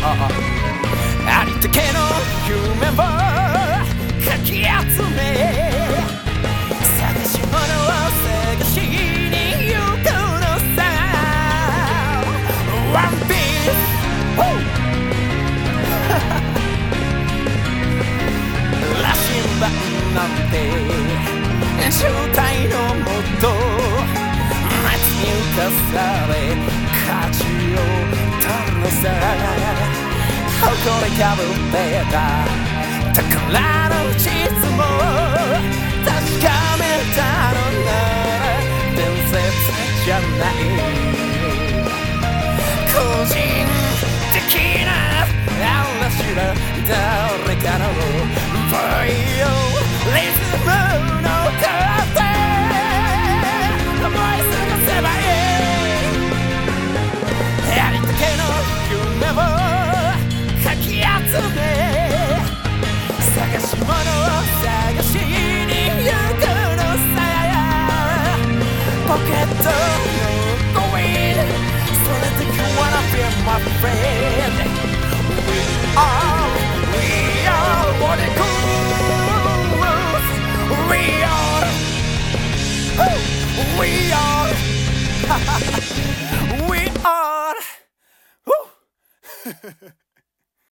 ありったけの夢をかき集め探し物を探しに行くのさ One Piece 羅針盤なんて渋滞のもと街に浮かされ価値を取るのさ誇りかぶってた宝の地図も確かめたのなら伝説じゃない個人的な嵐は誰かのバイオリズムの風思い過ごせばいいありったけの夢をかき集め探し物を探しに行くのさポケットのゴインそれで You wanna be my friend We are what it goes We are